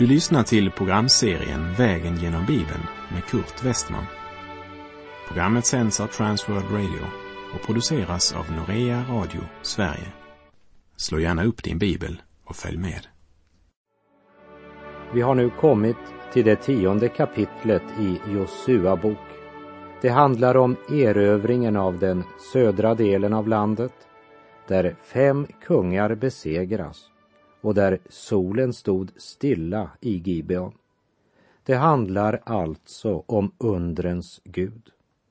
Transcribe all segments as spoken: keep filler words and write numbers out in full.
Du lyssnar till programserien Vägen genom Bibeln med Kurt Westman. Programmet sänds av Transworld Radio och produceras av Norea Radio Sverige. Slå gärna upp din bibel och följ med. Vi har nu kommit till det tionde kapitlet i Josua bok. Det handlar om erövringen av den södra delen av landet, där fem kungar besegras och där solen stod stilla i Gibeon. Det handlar alltså om undrens Gud.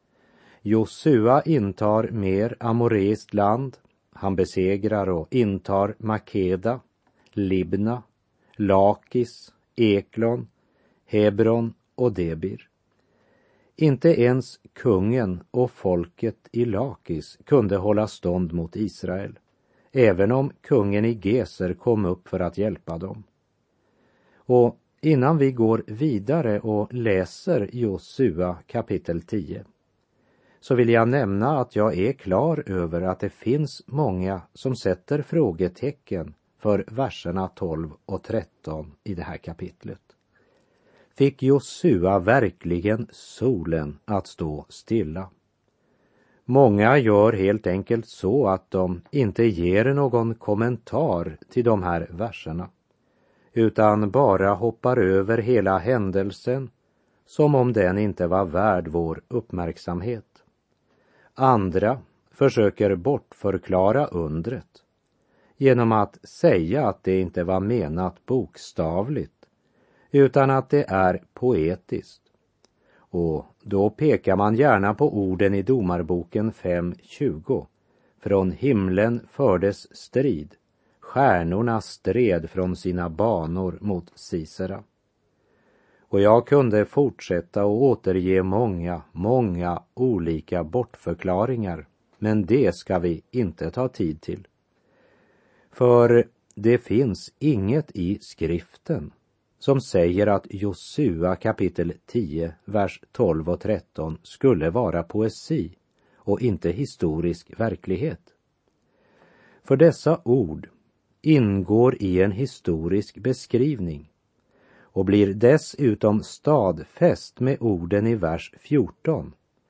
Josua intar mer amoreiskt land. Han besegrar och intar Makeda, Libna, Lakis, Eklon, Hebron och Debir. Inte ens kungen och folket i Lakis kunde hålla stånd mot Israel, även om kungen i Geser kom upp för att hjälpa dem. Och innan vi går vidare och läser Josua kapitel tio, så vill jag nämna att jag är klar över att det finns många som sätter frågetecken för verserna tolv och tretton i det här kapitlet. Fick Josua verkligen solen att stå stilla? Många gör helt enkelt så att de inte ger någon kommentar till de här verserna, utan bara hoppar över hela händelsen som om den inte var värd vår uppmärksamhet. Andra försöker bortförklara undret genom att säga att det inte var menat bokstavligt, utan att det är poetiskt. Och då pekar man gärna på orden i Domarboken fem tjugo. Från himlen fördes strid, stjärnorna stred från sina banor mot Sisera. Och jag kunde fortsätta och återge många, många olika bortförklaringar, men det ska vi inte ta tid till. För det finns inget i skriften som säger att Josua kapitel tio, vers tolv och tretton skulle vara poesi och inte historisk verklighet. För dessa ord ingår i en historisk beskrivning och blir dessutom stadfäst med orden i vers fjorton.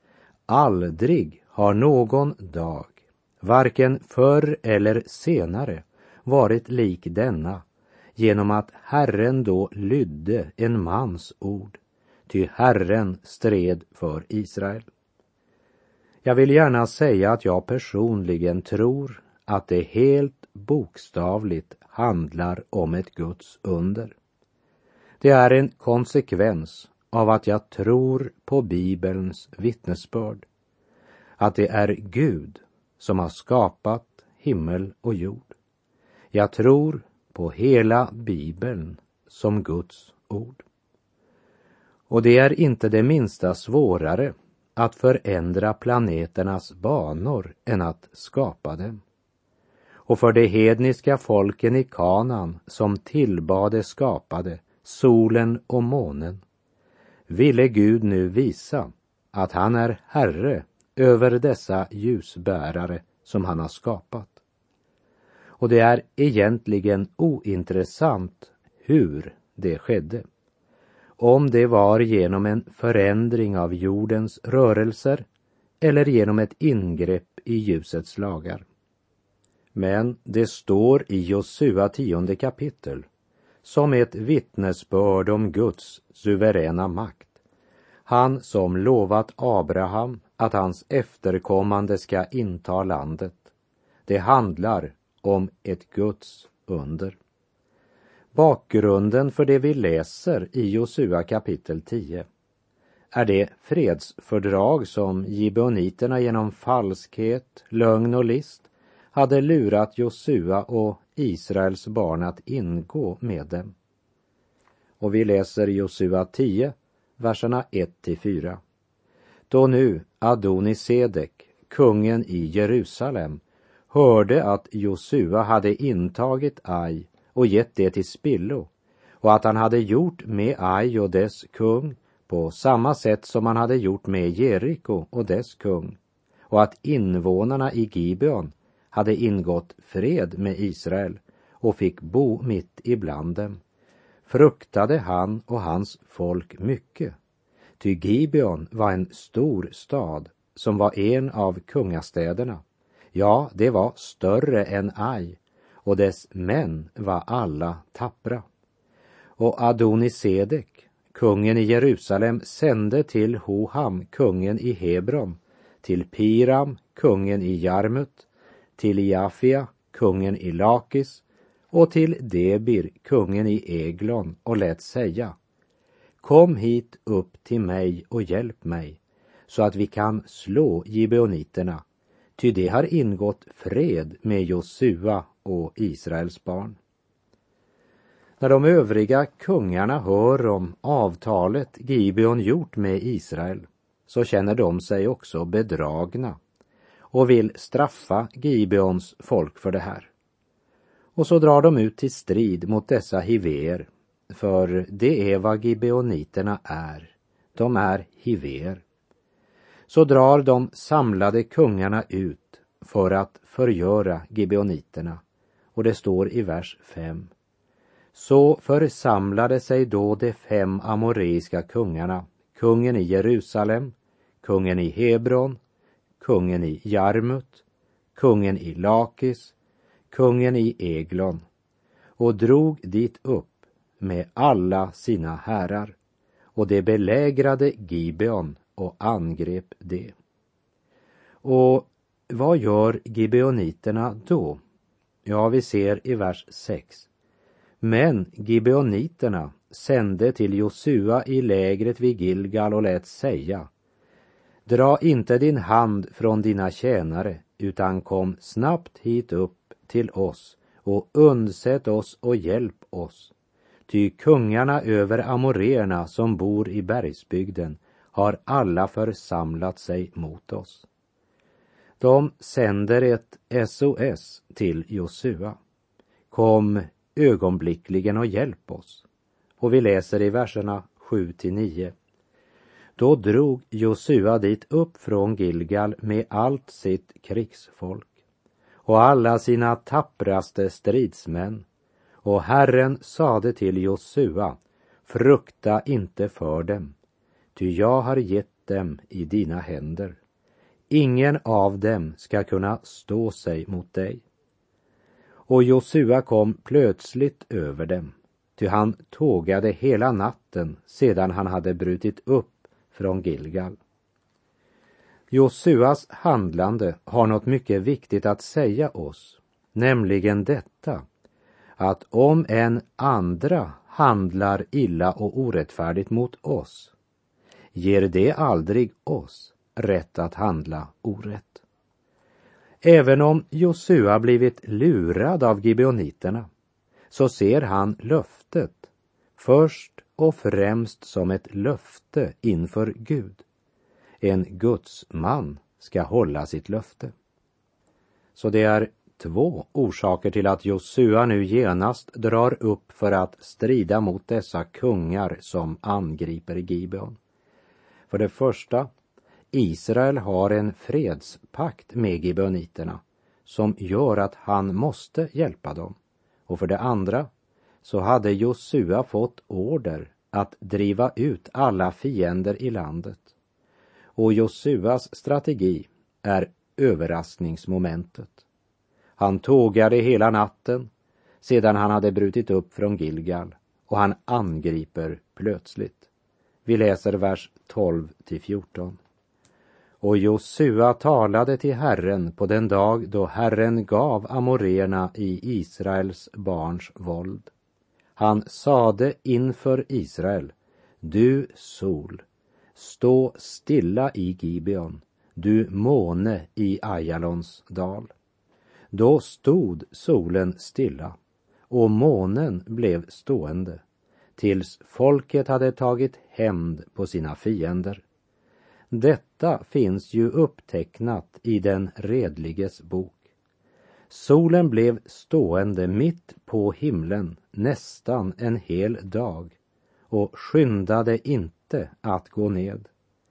Aldrig har någon dag, varken förr eller senare, varit lik denna, genom att Herren då lydde en mans ord, ty Herren stred för Israel. Jag vill gärna säga att jag personligen tror att det helt bokstavligt handlar om ett Guds under. Det är en konsekvens av att jag tror på Bibelns vittnesbörd, att det är Gud som har skapat himmel och jord. Jag tror på hela Bibeln som Guds ord. Och det är inte det minsta svårare att förändra planeternas banor än att skapa dem. Och för de hedniska folken i Kanaan som tillbade skapade solen och månen, ville Gud nu visa att han är herre över dessa ljusbärare som han har skapat. Och det är egentligen ointressant hur det skedde. Om det var genom en förändring av jordens rörelser eller genom ett ingrepp i ljusets lagar. Men det står i Josua tionde kapitel som ett vittnesbörd om Guds suveräna makt. Han som lovat Abraham att hans efterkommande ska inta landet. Det handlar om ett Guds under. Bakgrunden för det vi läser i Josua kapitel tio är det fredsfördrag som gibeoniterna genom falskhet, lögn och list hade lurat Josua och Israels barn att ingå med dem. Och vi läser Josua tio, verserna ett till fyra. Då nu Adonisedek, kungen i Jerusalem, hörde att Josua hade intagit Ai och gett det till spillo, och att han hade gjort med Ai och dess kung på samma sätt som han hade gjort med Jeriko och dess kung, och att invånarna i Gibeon hade ingått fred med Israel och fick bo mitt ibland dem, fruktade han och hans folk mycket. Ty Gibeon var en stor stad som var en av kungastäderna. Ja, det var större än Ai, och dess män var alla tappra. Och Adonisedek, kungen i Jerusalem, sände till Hoham, kungen i Hebron, till Piram, kungen i Jarmut, till Jafia, kungen i Lakis, och till Debir, kungen i Eglon, och lät säga: Kom hit upp till mig och hjälp mig, så att vi kan slå gibeoniterna, ty det har ingått fred med Josua och Israels barn. När de övriga kungarna hör om avtalet Gibeon gjort med Israel, så känner de sig också bedragna och vill straffa Gibeons folk för det här. Och så drar de ut till strid mot dessa hiver, för det är vad gibeoniterna är. De är hiver. Så drar de samlade kungarna ut för att förgöra gibeoniterna. Och det står i vers fem. Så församlade sig då de fem amoreiska kungarna, kungen i Jerusalem, kungen i Hebron, kungen i Jarmut, kungen i Lakis, kungen i Eglon, och drog dit upp med alla sina herrar, och de belägrade Gibeon och angrep det. Och vad gör gibeoniterna då? Ja, vi ser i vers sex. Men gibeoniterna sände till Josua i lägret vid Gilgal och lät säga: Dra inte din hand från dina tjänare, utan kom snabbt hit upp till oss och undsätt oss och hjälp oss. Ty kungarna över amoreerna som bor i bergsbygden har alla församlat sig mot oss. De sänder ett S O S till Josua. Kom ögonblickligen och hjälp oss. Och vi läser i verserna sju till nio. Då drog Josua dit upp från Gilgal med allt sitt krigsfolk och alla sina tappraste stridsmän. Och Herren sade till Josua: Frukta inte för dem, ty jag har gett dem i dina händer. Ingen av dem ska kunna stå sig mot dig. Och Josua kom plötsligt över dem, ty han tågade hela natten sedan han hade brutit upp från Gilgal. Josuas handlande har något mycket viktigt att säga oss, nämligen detta, att om en andra handlar illa och orättfärdigt mot oss, ger det aldrig oss rätt att handla orätt. Även om Josua blivit lurad av gibeoniterna, så ser han löftet först och främst som ett löfte inför Gud. En Guds man ska hålla sitt löfte. Så det är två orsaker till att Josua nu genast drar upp för att strida mot dessa kungar som angriper Gibeon. För det första, Israel har en fredspakt med gibeoniterna som gör att han måste hjälpa dem. Och för det andra så hade Josua fått order att driva ut alla fiender i landet. Och Josuas strategi är överraskningsmomentet. Han tågade hela natten sedan han hade brutit upp från Gilgal, och han angriper plötsligt. Vi läser vers tolv till fjorton. Och Josua talade till Herren på den dag då Herren gav amoreerna i Israels barns våld. Han sade inför Israel: Du sol, stå stilla i Gibeon, du måne i Ajalons dal. Då stod solen stilla och månen blev stående, tills folket hade tagit hämnd på sina fiender. Detta finns ju upptecknat i den redliges bok. Solen blev stående mitt på himlen nästan en hel dag och skyndade inte att gå ned.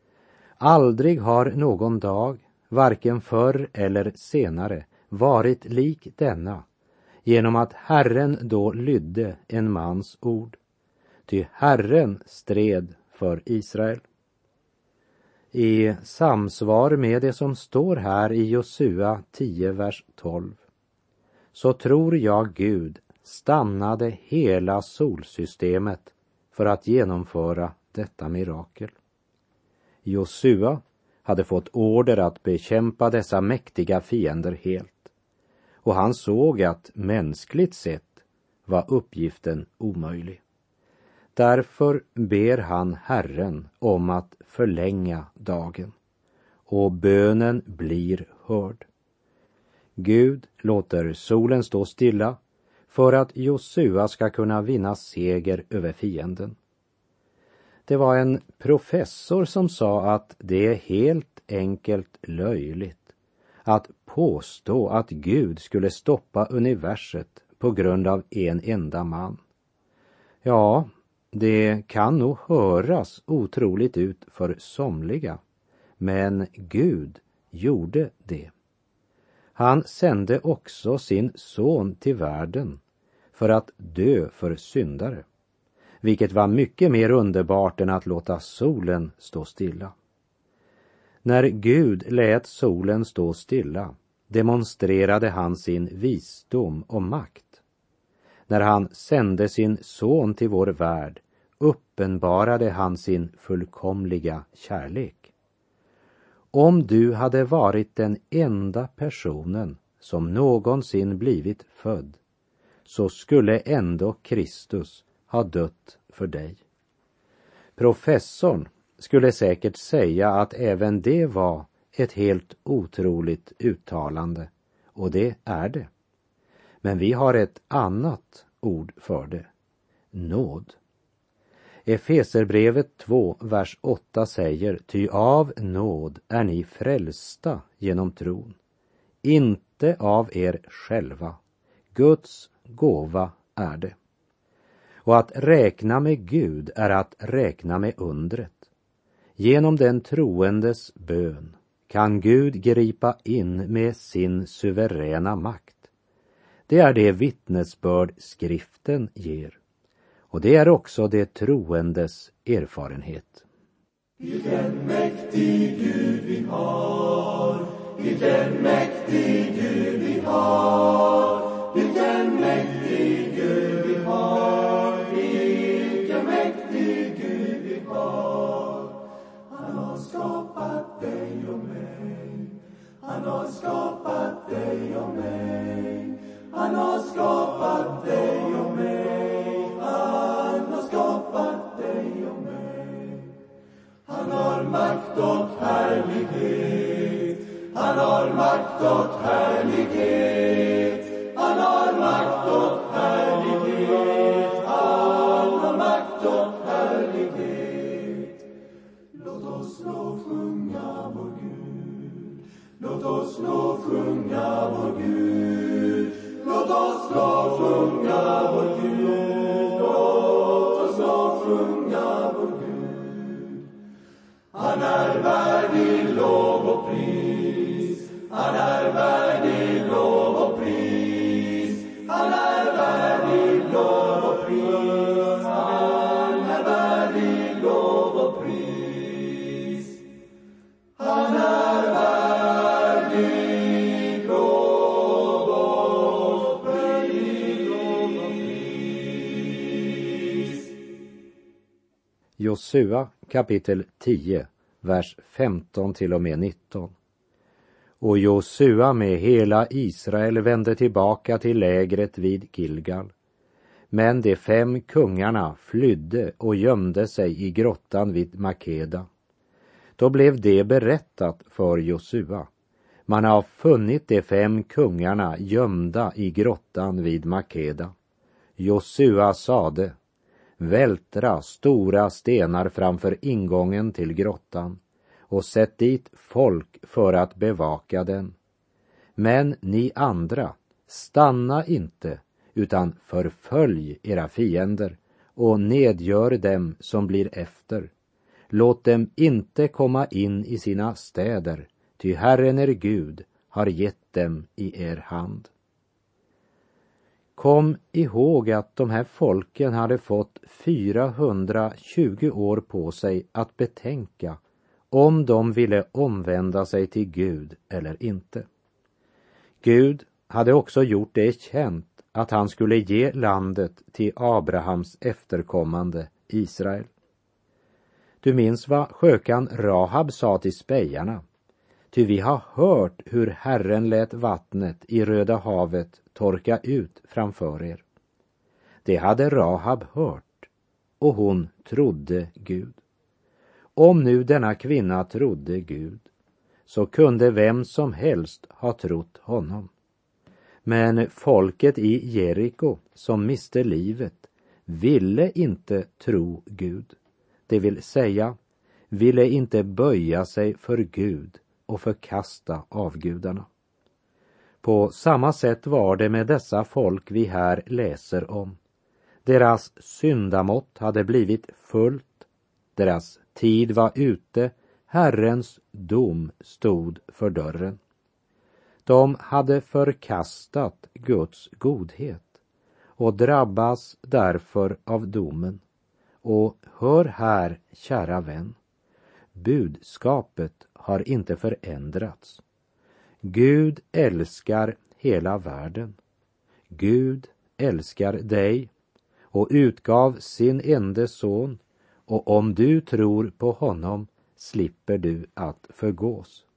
Aldrig har någon dag, varken förr eller senare, varit lik denna, genom att Herren då lydde en mans ord. ty Herren stred för Israel. I samsvar med det som står här i Josua tio, vers tolv, så tror jag Gud stannade hela solsystemet för att genomföra detta mirakel. Josua hade fått order att bekämpa dessa mäktiga fiender helt, och han såg att mänskligt sett var uppgiften omöjlig. Därför ber han Herren om att förlänga dagen, och bönen blir hörd. Gud låter solen stå stilla för att Josua ska kunna vinna seger över fienden. Det var en professor som sa att det är helt enkelt löjligt att påstå att Gud skulle stoppa universet på grund av en enda man. Ja, det kan nog höras otroligt ut för somliga, men Gud gjorde det. Han sände också sin son till världen för att dö för syndare, vilket var mycket mer underbart än att låta solen stå stilla. När Gud lät solen stå stilla demonstrerade han sin visdom och makt. När han sände sin son till vår värld uppenbarade han sin fullkomliga kärlek. Om du hade varit den enda personen som någonsin blivit född, så skulle ändå Kristus ha dött för dig. Professorn skulle säkert säga att även det var ett helt otroligt uttalande, och det är det. Men vi har ett annat ord för det: nåd. Efeserbrevet två, vers åtta säger: ty av nåd är ni frälsta genom tron, inte av er själva. Guds gåva är det. Och att räkna med Gud är att räkna med undret. Genom den troendes bön kan Gud gripa in med sin suveräna makt. Det är det vittnesbörd skriften ger. Och det är också det troendes erfarenhet. Vilken mäktig Gud vi har, vilken mäktig Gud vi har, vilken mäktig Gud vi har, vilken mäktig Gud vi har. Han har skapat dig och mig, han har skapat dig och mig, han har skapat dig och mig, han har skapat dig och mig. Han har makt och härlighet, han har makt och härlighet, han har makt och härlighet, han har makt och härlighet. Låt oss lovsjunga vår Gud, låt oss lovsjunga vår Gud, låt oss lovsjunga vår Gud, låt oss lovsjunga vår Gud. Han är värdig lov och pris, han är värdig lov och pris, han är värdig lov och pris, han är värdig lov och pris, han är värdig lov och pris. Josua kapitel tio, vers femton till och med nitton. Och Josua med hela Israel vände tillbaka till lägret vid Gilgal. Men de fem kungarna flydde och gömde sig i grottan vid Makeda. Då blev det berättat för Josua: man har funnit de fem kungarna gömda i grottan vid Makeda. Josua sade: vältra stora stenar framför ingången till grottan och sätt dit folk för att bevaka den. Men ni andra, stanna inte, utan förfölj era fiender och nedgör dem som blir efter. Låt dem inte komma in i sina städer, ty Herren er Gud har gett dem i er hand. Kom ihåg att de här folken hade fått fyrahundratjugo år på sig att betänka om de ville omvända sig till Gud eller inte. Gud hade också gjort det känt att han skulle ge landet till Abrahams efterkommande Israel. Du minns vad skökan Rahab sa till spejarna. Ty vi har hört hur Herren lät vattnet i Röda havet torka ut framför er. Det hade Rahab hört, och hon trodde Gud. Om nu denna kvinna trodde Gud, så kunde vem som helst ha trott honom. Men folket i Jeriko som miste livet ville inte tro Gud. Det vill säga, ville inte böja sig för Gud och förkasta avgudarna. På samma sätt var det med dessa folk vi här läser om. Deras syndamått hade blivit fullt, deras tid var ute, Herrens dom stod för dörren. De hade förkastat Guds godhet och drabbas därför av domen. Och hör här, kära vän, budskapet har inte förändrats. Gud älskar hela världen. Gud älskar dig och utgav sin ende son, och om du tror på honom slipper du att förgås.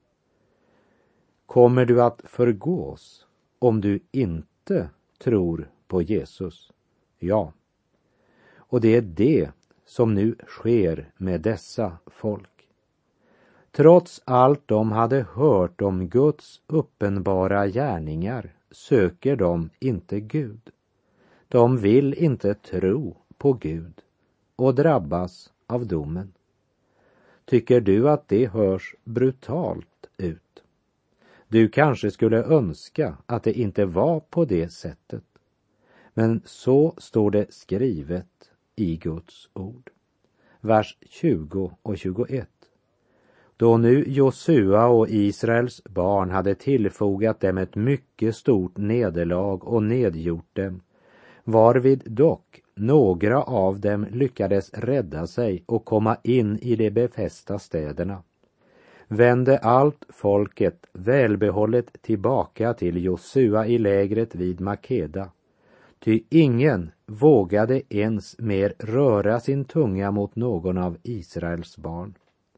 Kommer du att förgås om du inte tror på Jesus? Ja. Och det är det som nu sker med dessa folk. Trots allt de hade hört om Guds uppenbara gärningar söker de inte Gud. De vill inte tro på Gud och drabbas av domen. Tycker du att det hörs brutalt ut? Du kanske skulle önska att det inte var på det sättet. Men så står det skrivet i Guds ord. Vers tjugo och tjugoett. Då nu Josua och Israels barn hade tillfogat dem ett mycket stort nederlag och nedgjort dem, varvid dock några av dem lyckades rädda sig och komma in i de befästa städerna, vände allt folket välbehållet tillbaka till Josua i lägret vid Makeda, ty ingen vågade ens mer röra sin tunga mot någon av Israels barn.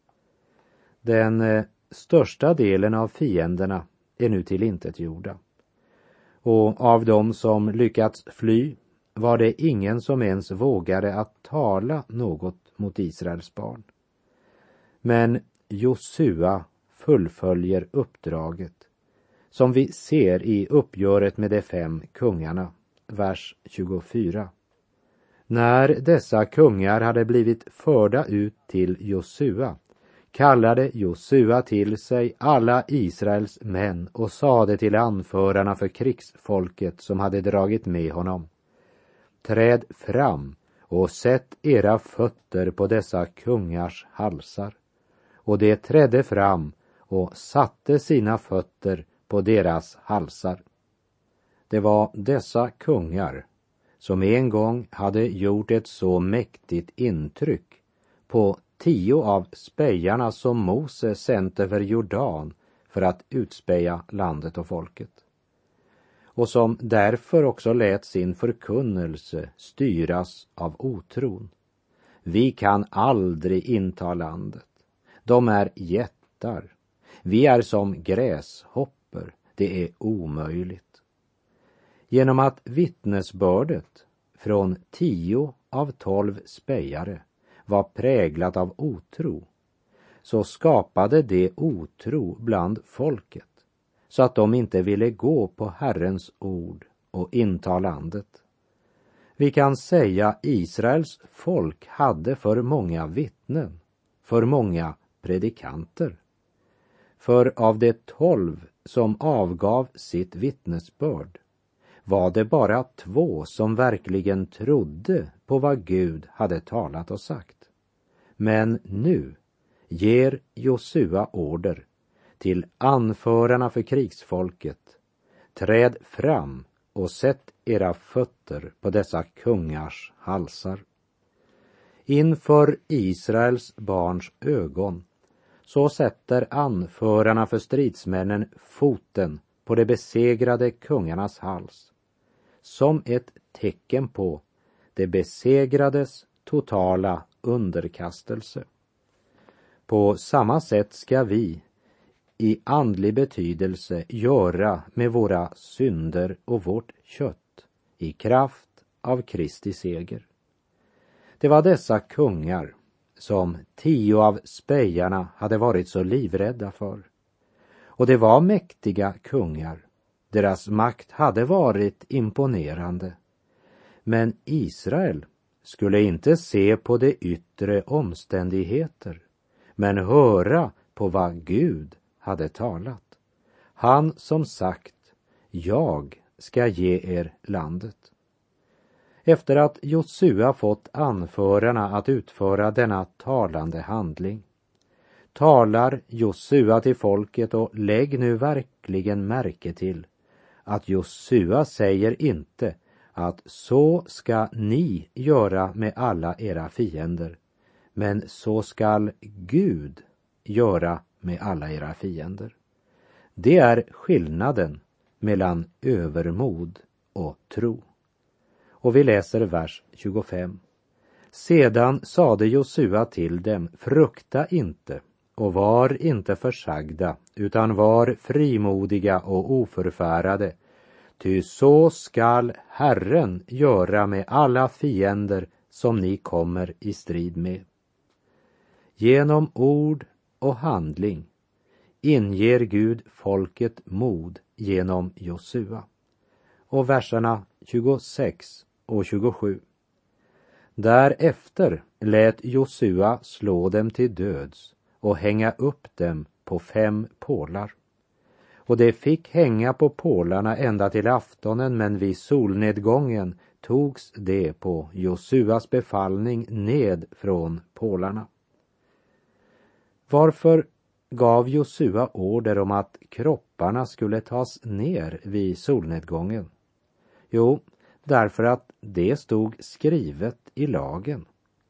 Den eh, största delen av fienderna är nu tillintetgjorda. Och av dem som lyckats fly var det ingen som ens vågade att tala något mot Israels barn. Men Josua fullföljer uppdraget som vi ser i uppgöret med de fem kungarna, vers tjugofyra. När dessa kungar hade blivit förda ut till Josua, kallade Josua till sig alla Israels män och sade till anförarna för krigsfolket som hade dragit med honom: Träd fram och sätt era fötter på dessa kungars halsar. Och de trädde fram och satte sina fötter på deras halsar. Det var dessa kungar som en gång hade gjort ett så mäktigt intryck på tio av spejarna som Mose sänt över Jordan för att utspeja landet och folket. Och som därför också lät sin förkunnelse styras av otron. Vi kan aldrig inta landet. De är jättar. Vi är som gräshopper. Det är omöjligt. Genom att vittnesbördet från tio av tolv spejare var präglat av otro, så skapade det otro bland folket, så att de inte ville gå på Herrens ord och inta landet. Vi kan säga Israels folk hade för många vittnen, för många predikanter. För av de tolv som avgav sitt vittnesbörd var det bara två som verkligen trodde på vad Gud hade talat och sagt. Men nu ger Josua order till anförarna för krigsfolket: träd fram och sätt era fötter på dessa kungars halsar. Inför Israels barns ögon så sätter anförarna för stridsmännen foten på de besegrade kungarnas hals, som ett tecken på det besegrades totala underkastelse. På samma sätt ska vi i andlig betydelse göra med våra synder och vårt kött i kraft av Kristi seger. Det var dessa kungar som tio av spejarna hade varit så livrädda för. Och det var mäktiga kungar. Deras makt hade varit imponerande. Men Israel skulle inte se på de yttre omständigheter, men höra på vad Gud hade talat. Han som sagt, jag ska ge er landet. Efter att Josua fått anförarna att utföra denna talande handling, talar Josua till folket, och lägg nu verkligen märke till att Josua säger inte att så ska ni göra med alla era fiender, men så skall Gud göra med alla era fiender. Det är skillnaden mellan övermod och tro. Och vi läser vers tjugofem. Sedan sade Josua till dem, frukta inte och var inte försagda, utan var frimodiga och oförfärade, ty så skall Herren göra med alla fiender som ni kommer i strid med. Genom ord och handling inger Gud folket mod genom Josua. Och verserna tjugosex och tjugosju. Därefter lät Josua slå dem till döds och hänga upp dem på fem pålar. Och det fick hänga på pålarna ända till aftonen, men vid solnedgången togs det på Josuas befallning ned från pålarna. Varför gav Josua order om att kropparna skulle tas ner vid solnedgången? Jo, därför att det stod skrivet i lagen.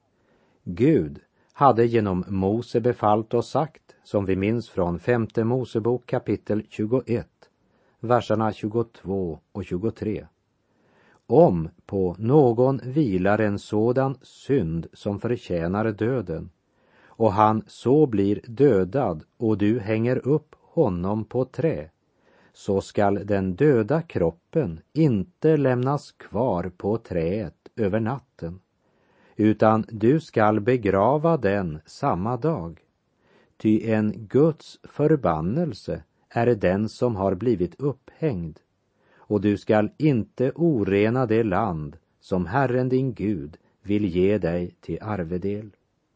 Gud hade genom Mose befallt och sagt, som vi minns från femte Mosebok kapitel tjugoett, verserna tjugotvå och tjugotre. Om på någon vilar en sådan synd som förtjänar döden, och han så blir dödad och du hänger upp honom på trä, så skall den döda kroppen inte lämnas kvar på träet över natten, utan du skall begrava den samma dag. Ty en Guds förbannelse är den som har blivit upphängd, och du skall inte orena det land som Herren din Gud vill ge dig till arvedel.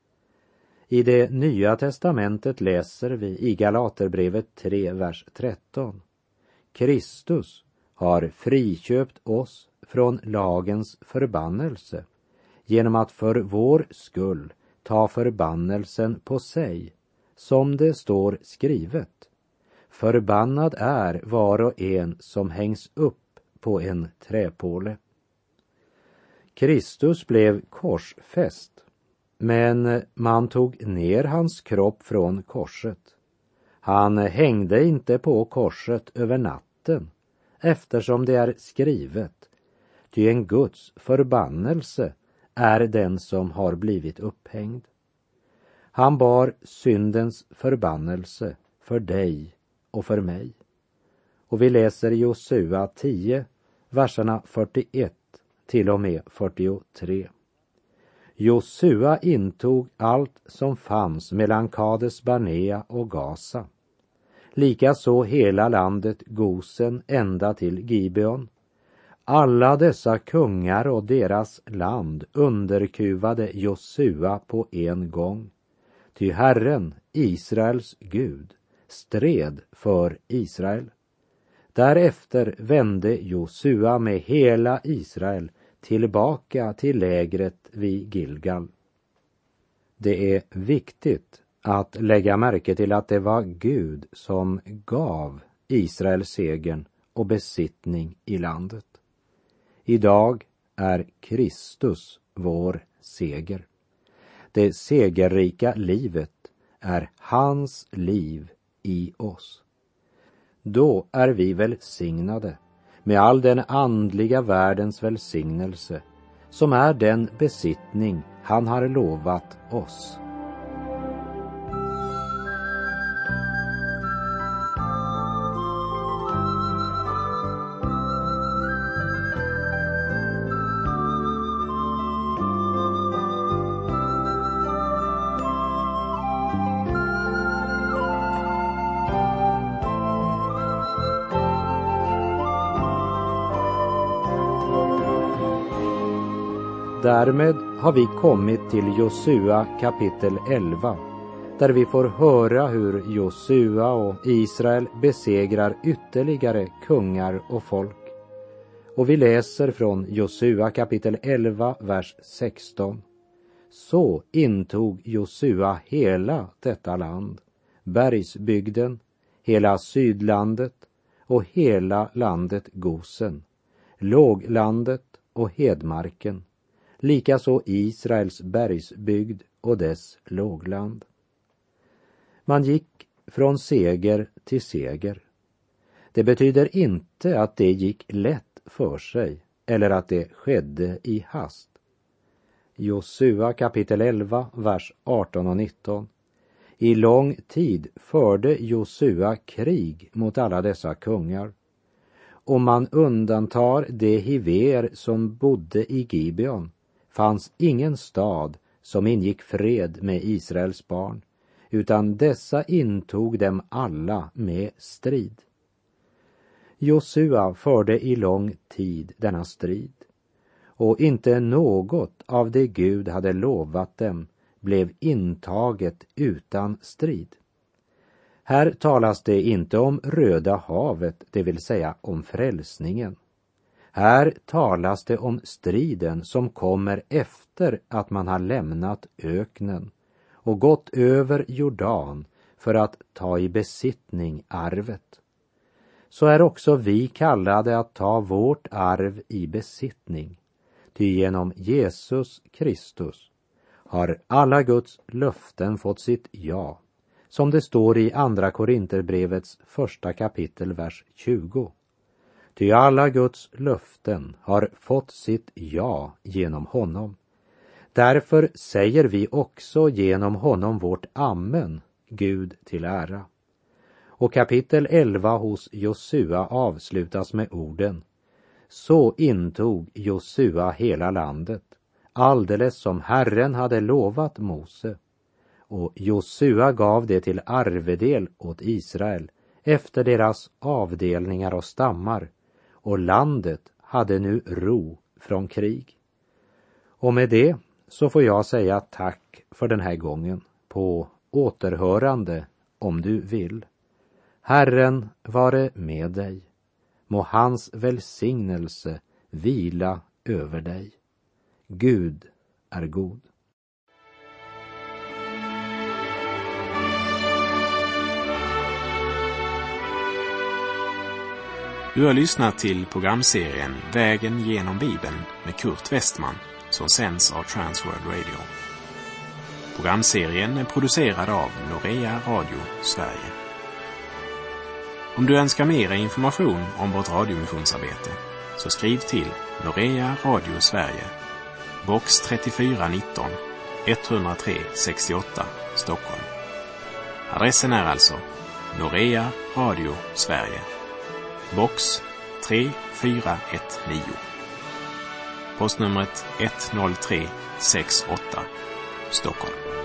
I det nya testamentet läser vi i Galaterbrevet tre, vers tretton. Kristus har friköpt oss från lagens förbannelse genom att för vår skull ta förbannelsen på sig, som det står skrivet. Förbannad är var och en som hängs upp på en träpåle. Kristus blev korsfäst, men man tog ner hans kropp från korset. Han hängde inte på korset över natten, eftersom det är skrivet. Ty en Guds förbannelse är den som har blivit upphängd. Han bar syndens förbannelse för dig och för mig. Och vi läser Josua tio, verserna fyrtioett till och med fyrtiotre. Josua intog allt som fanns mellan Kades Barnea och Gaza, likaså hela landet Gosen ända till Gibeon. Alla dessa kungar och deras land underkuvade Josua på en gång, ty Herren, Israels Gud, stred för Israel. Därefter vände Josua med hela Israel tillbaka till lägret vid Gilgal. Det är viktigt att lägga märke till att det var Gud som gav Israel segern och besittning i landet. Idag är Kristus vår seger. Det segerrika livet är hans liv i oss. Då är vi välsignade med all den andliga världens välsignelse som är den besittning han har lovat oss. Därmed har vi kommit till Josua kapitel elva, där vi får höra hur Josua och Israel besegrar ytterligare kungar och folk. Och vi läser från Josua kapitel elva, vers sexton. Så intog Josua hela detta land, bergsbygden, hela sydlandet och hela landet Gosen, låglandet och hedmarken, likaså Israels bergsbygd och dess lågland. Man gick från seger till seger. Det betyder inte att det gick lätt för sig eller att det skedde i hast. Josua kapitel elva, vers arton och nitton. I lång tid förde Josua krig mot alla dessa kungar. Om man undantar de hiver som bodde i Gibeon, fanns ingen stad som ingick fred med Israels barn, utan dessa intog dem alla med strid. Josua förde i lång tid denna strid, och inte något av det Gud hade lovat dem blev intaget utan strid. Här talas det inte om Röda havet, det vill säga om frälsningen. Här talas det om striden som kommer efter att man har lämnat öknen och gått över Jordan för att ta i besittning arvet. Så är också vi kallade att ta vårt arv i besittning. Ty genom Jesus Kristus har alla Guds löften fått sitt ja, som det står i andra Korinterbrevets första kapitel, vers tjugo. Ty alla Guds löften har fått sitt ja genom honom. Därför säger vi också genom honom vårt amen, Gud till ära. Och kapitel elva hos Josua avslutas med orden: Så intog Josua hela landet, alldeles som Herren hade lovat Mose. Och Josua gav det till arvedel åt Israel efter deras avdelningar och stammar, och landet hade nu ro från krig. Och med det så får jag säga tack för den här gången, på återhörande om du vill. Herren vare med dig. Må hans välsignelse vila över dig. Gud är god. Du har lyssnat till programserien Vägen genom Bibeln med Kurt Westman, som sänds av Transworld Radio. Programserien är producerad av Norea Radio Sverige. Om du önskar mer information om vårt radiomissionsarbete, så skriv till Norea Radio Sverige, box trettiofyra nitton, etthundratre sextioåtta, Stockholm. Adressen är alltså Norea Radio Sverige, box tre fyra ett nio. Postnumret ett noll tre sex åtta, Stockholm.